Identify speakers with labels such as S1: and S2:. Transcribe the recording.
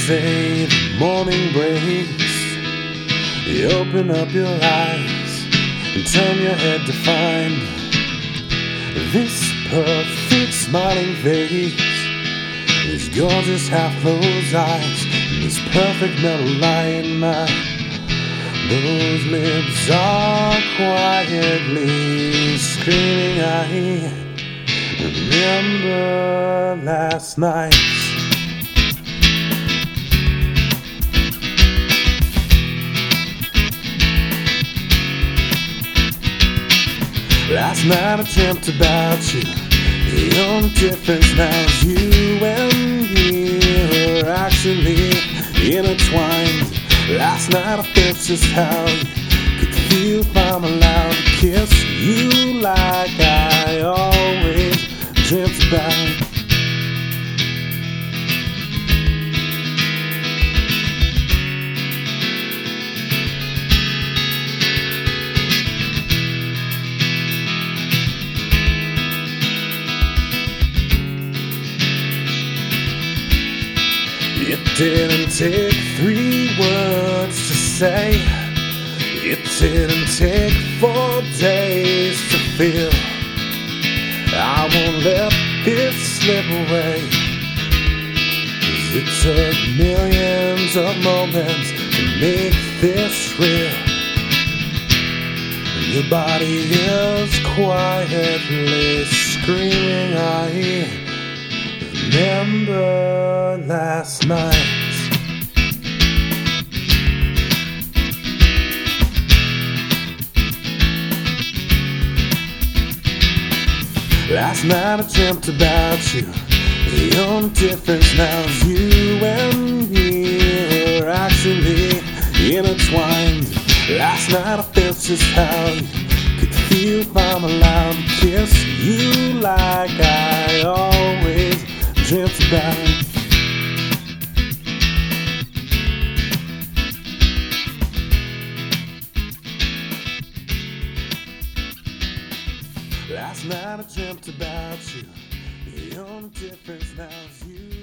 S1: say the morning breaks, you open up your eyes and turn your head to find this perfect smiling face, this gorgeous half-closed eyes, and this perfect mellow lie in mine. Those lips are quietly screaming, I remember last night. Last night I dreamt about you. The only difference now is you and me are actually intertwined. Last night I felt just how you could feel if I'm allowed to kiss you like I always dreamt about. It didn't take 3 words to say, it didn't take 4 days to feel. I won't let this slip away, 'cause it took millions of moments to make this real. And your body is quietly screaming, I remember last night. Last night I dreamt about you. The only difference now is you and me are actually intertwined. Last night I felt just how you could feel if I'm allowed to kiss you like I always dreamt about. Last night I dreamt about you. The only difference now is you